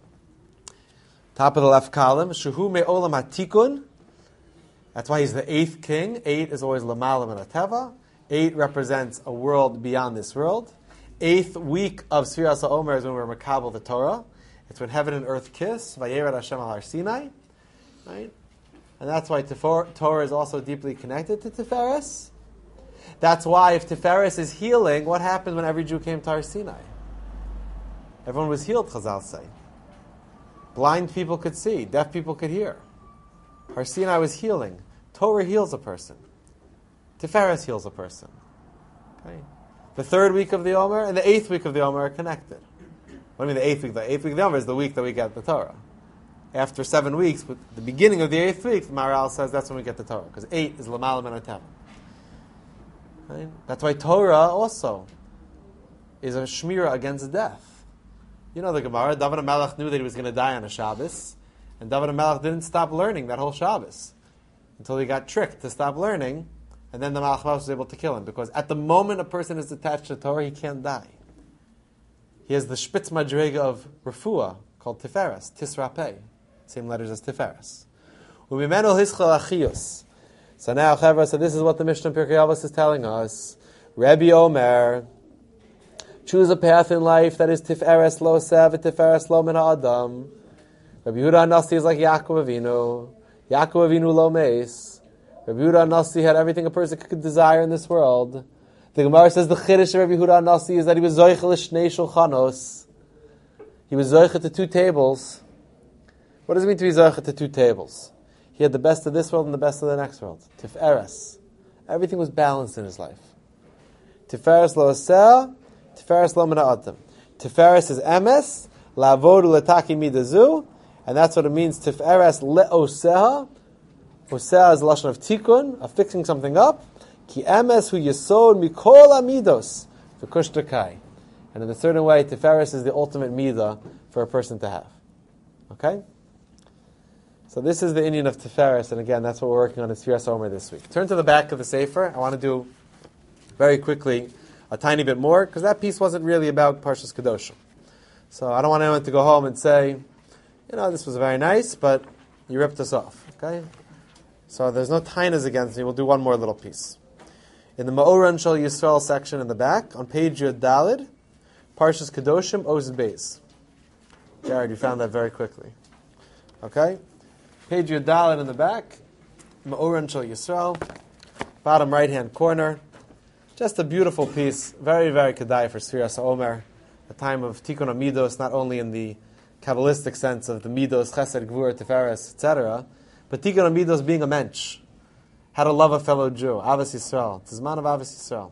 Top of the left column, Shehu me'olam hatikun. That's why he's the 8th king. 8 is always lamalam and ateva. 8 represents a world beyond this world. 8th week of Sfiras HaOmer is when we're makabel the Torah. It's when heaven and earth kiss. Vayered Hashem al Har Sinai. Right? And that's why Torah is also deeply connected to Tiferes. That's why if Tiferes is healing, what happened when every Jew came to Har Sinai? Everyone was healed, Chazal say. Blind people could see. Deaf people could hear. Har Sinai was healing. Torah heals a person. Tiferes heals a person. Okay? The 3rd week of the Omer and the 8th week of the Omer are connected. What do you mean the 8th week? The 8th week of the Omer is the week that we get the Torah. After 7 weeks, but the beginning of the 8th week, the Maharal says that's when we get the Torah. Because 8 is Lamalam and Atem. Right? That's why Torah also is a shmira against death. You know the Gemara, David HaMelech knew that he was going to die on a Shabbos, and David HaMelech didn't stop learning that whole Shabbos until he got tricked to stop learning, and then the Malach was able to kill him. Because at the moment a person is attached to Torah, he can't die. He has the Spitz Madrega of Refuah, called Tiferes, Tisrapeh, same letters as Tiferes. Umimenu hischal achiyus. So now, Chavra, so this is what the Mishnah in Pirkei Avos is telling us. Rabbi Omer, choose a path in life that is tiferes lo sev, tiferes lo min ha'adam. Rabbi Yehuda Nasi is like Yaakov Avinu. Yaakov Avinu lo meis. Rabbi Yehuda Nasi had everything a person could desire in this world. The Gemara says the chiddush of Rabbi Yehuda Nasi is that he was zoichel l'shnei shulchanos. He was zoichel to 2 tables. What does it mean to be zoichel to 2 tables? He had the best of this world and the best of the next world. Tiferes. Everything was balanced in his life. Tiferes lo aseh, Tiferes lo min ha'adam. Tiferes is emes, la'avod u'letaki midazu, and that's what it means, Tiferes le'oseha. Oseh is the lashon of tikkun, of fixing something up. Ki emes hu yesod mikol amidos, v'kush dakai. And in a certain way, Tiferes is the ultimate midah for a person to have. Okay? So this is the Indian of Tiferes, and again, that's what we're working on in Sfiras Omer this week. Turn to the back of the Sefer. I want to do, very quickly, a tiny bit more, because that piece wasn't really about Parshas Kedoshim. So I don't want anyone to go home and say, this was very nice, but you ripped us off. Okay? So there's no tainas against me. We'll do one more little piece. In the Ma'oran Shal Yisrael section in the back, on page Yud Dalid, Parshas Kedoshim, Oz Beis. Jared, you found that very quickly. Okay? Page Yud Dalid in the back, Ma'oran Shal Yisrael, bottom right-hand corner. Just a beautiful piece, very, very kedai for Sfiras Omer, a time of Tikkun HaMidos, not only in the Kabbalistic sense of the Midos, Chesed, Gvur, Tiferes, etc., but Tikkun HaMidos being a mensch, how to love a fellow Jew, Avos Yisrael. It's the Zman of Avos Yisrael.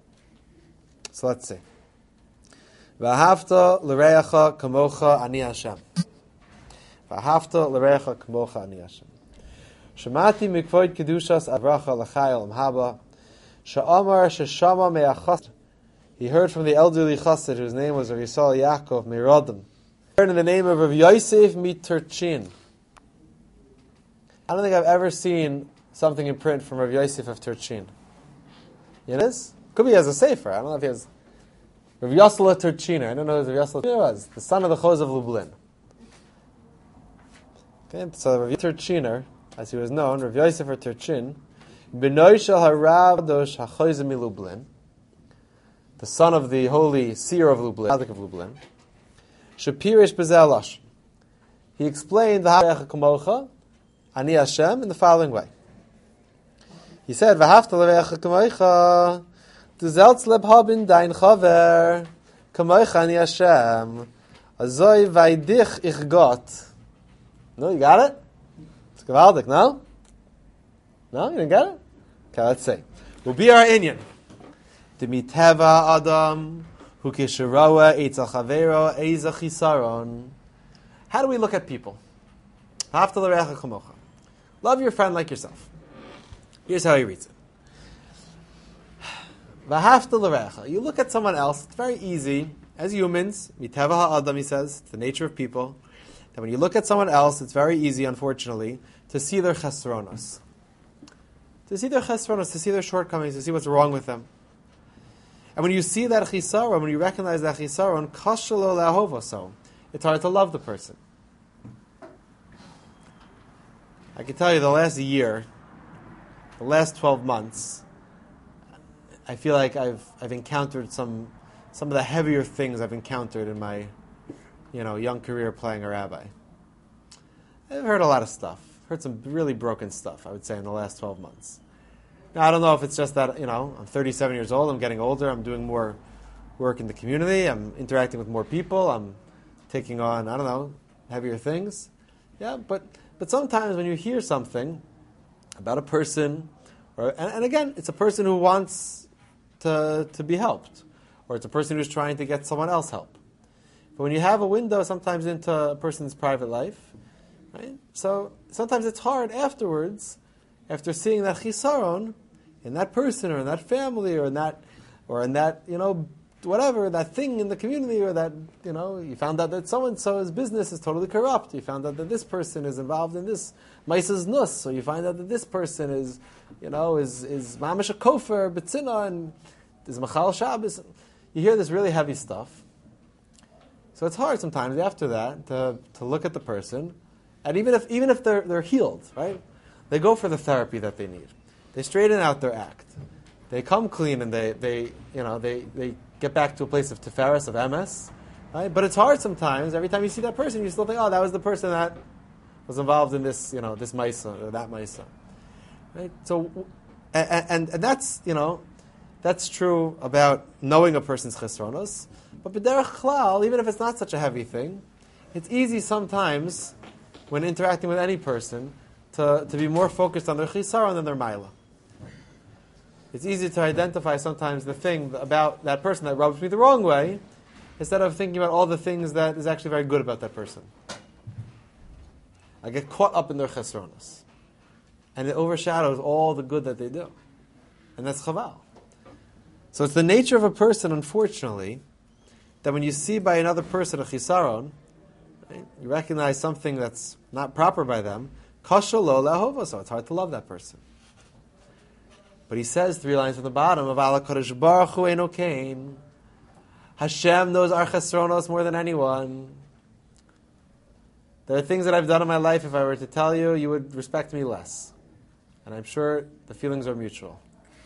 So let's see. V'ahavta l'reacha kamocha ani Hashem. V'ahavta l'reacha kamocha ani Hashem. Shemati mikvoid kedushas avracha l'chayil amhaba. Sha'amar sheshama me'achas. He heard from the elderly chassid whose name was Rav Yisrael Yaakov Merodin. He heard in the name of Rav Yosef Miturchin. I don't think I've ever seen something in print from Rav Yosef of Turchin. Yes? Could be as a sefer. I don't know if he has Rav Yosela Turchiner. I don't know who Rav Yosela Turchiner was. The son of the Choz of Lublin. Okay, so Rav Turchiner, as he was known, Rav Yosef or Turchin, B'noi shel harav dosh haChoz Lublin, the son of the holy seer of Lublin, Tzaddik of Lublin, Shapirish Bezel Lashon. He explained the Harecha Kamocha, Ani Hashem, in the following way. He said, V'hafta l'recha kamocha, du zeltz leb haben dein chaver, kamocha ani Hashem, azoi vaydich ich Gott. No, you got it? It's gewaldig, no? No, you didn't get it? Okay, let's see. Will be our Inyan. Demiteva Adam, hu kisharoa eitzal chavero, eiza chisaron. How do we look at people? V'hafta l'recha kamocha. Love your friend like yourself. Here's how he reads it. V'hafta l'recha. You look at someone else, it's very easy. As humans, miteva ha'adam, he says, it's the nature of people, that when you look at someone else, it's very easy, unfortunately, to see their chesronos. To see their chesronos, to see their shortcomings, to see what's wrong with them. And when you see that chisaron, when you recognize that chisaron, kashalo le'ahovaso, it's hard to love the person. I can tell you the last year, the last 12 months, I feel like I've encountered some of the heavier things I've encountered in my, young career playing a rabbi. I've heard a lot of stuff. Heard some really broken stuff, I would say, in the last 12 months. Now, I don't know if it's just that, I'm 37 years old, I'm getting older, I'm doing more work in the community, I'm interacting with more people, I'm taking on, heavier things. Yeah, but sometimes when you hear something about a person, and again, it's a person who wants to be helped, or it's a person who's trying to get someone else help. But when you have a window sometimes into a person's private life, right? So sometimes it's hard afterwards, after seeing that chisaron in that person or in that family or in that whatever, that thing in the community, or that, you found out that so-and-so's business is totally corrupt. You found out that this person is involved in this Maisa's Nus. So you find out that this person is Mamash a Kofer, Betzina, and is Machal Shabbos. You hear this really heavy stuff. So it's hard sometimes after that to look at the person And even if they're healed, right? They go for the therapy that they need. They straighten out their act. They come clean and they get back to a place of tiferes, of emes, right? But it's hard sometimes. Every time you see that person, you still think, oh, that was the person that was involved in this, this maisa or that maisa, right? So, and that's, that's true about knowing a person's chesronos. But b'derech klal, even if it's not such a heavy thing, it's easy sometimes when interacting with any person to be more focused on their chisaron than their maila. It's easy to identify sometimes the thing about that person that rubs me the wrong way, instead of thinking about all the things that is actually very good about that person. I get caught up in their chesronos, and it overshadows all the good that they do, and that's chaval. So it's the nature of a person, unfortunately, that when you see by another person a chisaron, right, you recognize something that's not proper by them, kasha lo le'ahova, so it's hard to love that person. But he says 3 lines from the bottom of Ala Kodesh Baruch Hu Eino Kain. Hashem knows our chesronos more than anyone. There are things that I've done in my life, if I were to tell you, you would respect me less. And I'm sure the feelings are mutual.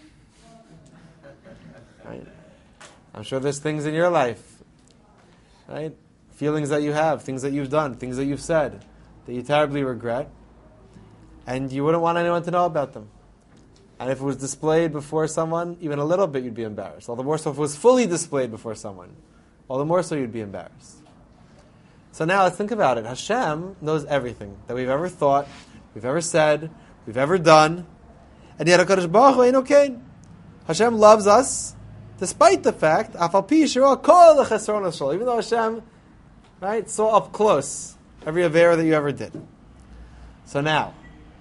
Right? I'm sure there's things in your life, right? Feelings that you have, things that you've done, things that you've said, that you terribly regret. And you wouldn't want anyone to know about them. And if it was displayed before someone, even a little bit, you'd be embarrassed. All the more so if it was fully displayed before someone, all the more so you'd be embarrassed. So now let's think about it. Hashem knows everything that we've ever thought, we've ever said, we've ever done. And yet HaKadosh Baruch Hu Eino Kain. Hashem loves us, despite the fact, Afal Pi Shira Kol Chesronos Shel, even though Hashem, right, saw up close every avera that you ever did. So now,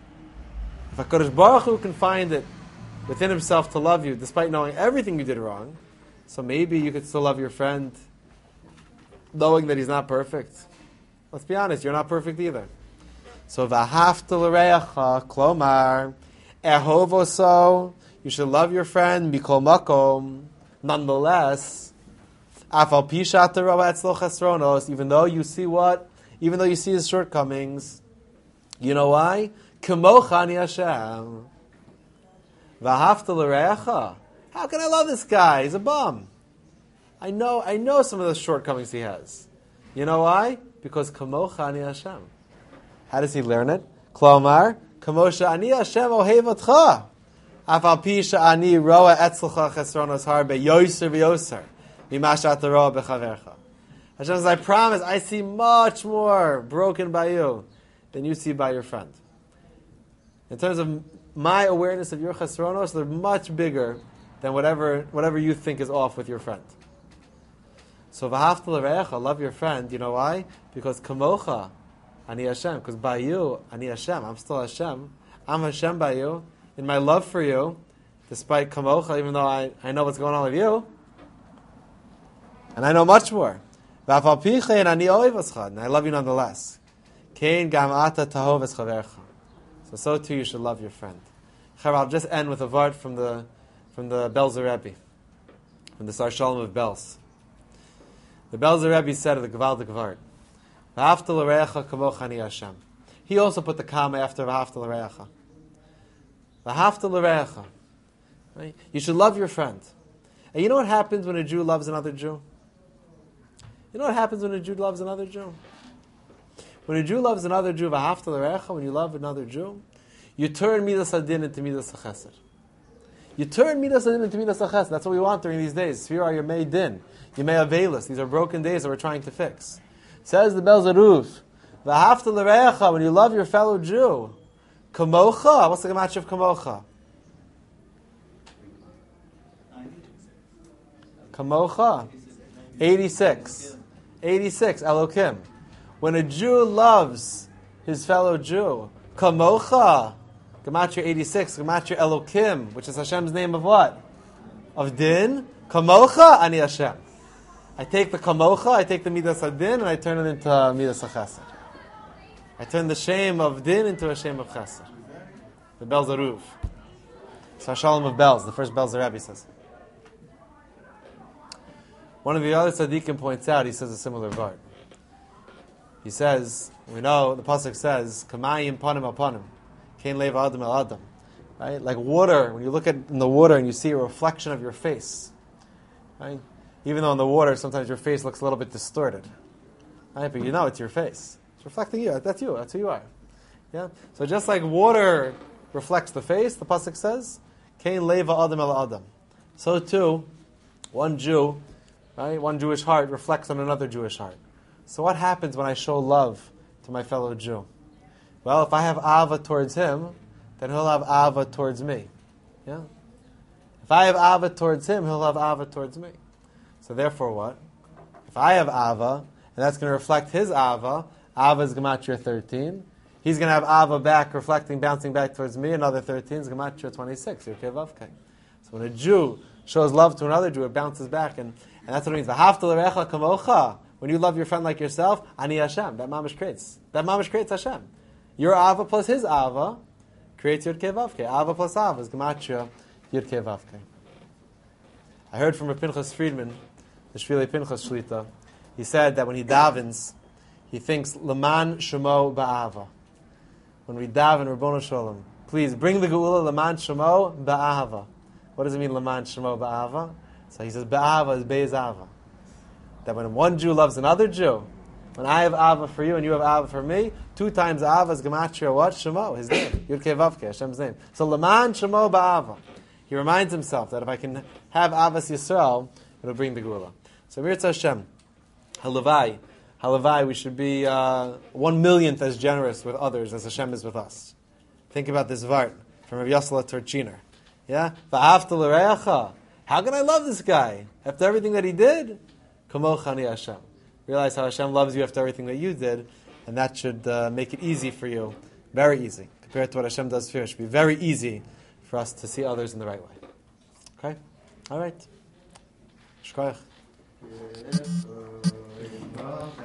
if HaKadosh Baruch Hu can find it within himself to love you, despite knowing everything you did wrong, so maybe you could still love your friend, knowing that he's not perfect. Let's be honest, you're not perfect either. So, v'ahavta l'reacha, klomar, ehovoso, you should love your friend, mikol makom, nonetheless, afal pishat teroa etzlo chesronos, even though you see what? Even though you see his shortcomings. You know why? K'mocha ani Hashem. V'ahavta l'reacha. How can I love this guy? He's a bum. I know some of the shortcomings he has. You know why? Because Kamocha ani Hashem. How does he learn it? Klomar, Kamosha ani Hashem ohevatcha. Afal pi she'ani roa etzlecha chesronos harbe yoser v'yoser mimashat roa bechavercha. Hashem says, I promise, I see much more broken by you than you see by your friend. In terms of my awareness of your chesronos, they're much bigger than whatever you think is off with your friend. So v'ahavta l'reacha, love your friend. You know why? Because kamocha, ani Hashem. Because by you, ani Hashem. I'm still Hashem. I'm Hashem by you. In my love for you, despite kamocha, even though I know what's going on with you, and I know much more. V'afal pichein ani ohev oschad, and I love you nonetheless. Kein gam ata tahov es chavercha. So too you should love your friend. I'll just end with a vart from the Belzer Rebbe, from the Sar Shalom of Belz. The Belzer Rebbe said of the Gevaldik Vart, V'ahavta l'reacha kamocha ani Hashem. He also put the comma after V'ahavta l'reacha. V'ahavta l'reacha. Right? You should love your friend. And you know what happens when a Jew loves another Jew? You know what happens when a Jew loves another Jew? When a Jew loves another Jew, V'ahavta l'reacha, when you love another Jew, you turn Midas Hadin into Midas HaChesed. You turn Midas Hadin into Midas HaChesed. That's what we want during these days. Here are your May Din. You may avail us. These are broken days that we're trying to fix. Says the Belzer Ruf, V'ahavta l'reacha, when you love your fellow Jew, kamocha, what's the gematria of kamocha? Kamocha, 86. 86, Elokim. When a Jew loves his fellow Jew, kamocha, gematria 86, gematria Elokim, which is Hashem's name of what? Of Din. Kamocha, ani Hashem. I take the kamocha, I take the midas hadin, and I turn it into midas chesed. I turn the shame of din into a shame of chesed. The Belzer Ruf. Sar Shalom of Belz, the first Belzer Rebbe says. One of the other tzaddikim points out, he says a similar vart. He says, we know, the pasuk says, Kamayim panim al panim, kein lev adam el adam. Right? Like water, when you look in the water and you see a reflection of your face. Right? Even though in the water, sometimes your face looks a little bit distorted. Right? But you know it's your face. It's reflecting you. That's you. That's who you are. Yeah? So just like water reflects the face, the pasuk says, Kein leva adam el adam. So too, one Jew, right, one Jewish heart reflects on another Jewish heart. So what happens when I show love to my fellow Jew? Well, if I have ava towards him, then he'll have ava towards me. Yeah? If I have ava towards him, he'll have ava towards me. So therefore what? If I have ava, and that's going to reflect his ava is gematria 13. He's going to have ava back, reflecting, bouncing back towards me. Another 13 is gematria 26. Yud Kei Vav Kei. So when a Jew shows love to another Jew, it bounces back, and that's what it means. V'ahavta l'recha kamocha. When you love your friend like yourself, ani Hashem. That mamish creates. That mamish creates Hashem. Your ava plus his ava creates Yud Kei Vav Kei. Ava plus ava is gematria Yud Kei Vav Kei. I heard from a Pinchas Friedman, the Shvili Pinchas Shlita. He said that when he davens, he thinks Laman Shemo Ba'ava. When we daven, Rabbonu Shalom, please bring the Geula Laman Shemo Ba'ava. What does it mean, Laman Shemo Ba'ava? So he says Ba'ava is Be'ez Ava. That when one Jew loves another Jew, when I have Ava for you and you have Ava for me, 2 times Ava is gematria what? Shemo, his name. Yud Kei Vav Kei, Hashem's name. So Laman Shemo Ba'ava. He reminds himself that if I can have Avas Yisrael, it'll bring the Geula. So Mirza Hashem, Halavai, we should be 1/1,000,000th as generous with others as Hashem is with us. Think about this vart from Rav Yosela Turchiner. Yeah? V'ahavta l'reacha. How can I love this guy? After everything that he did? Kamocha ani Hashem. Realize how Hashem loves you after everything that you did, and that should make it easy for you. Very easy. Compared to what Hashem does for you, it should be very easy for us to see others in the right way. Okay? All right. Shkoyach.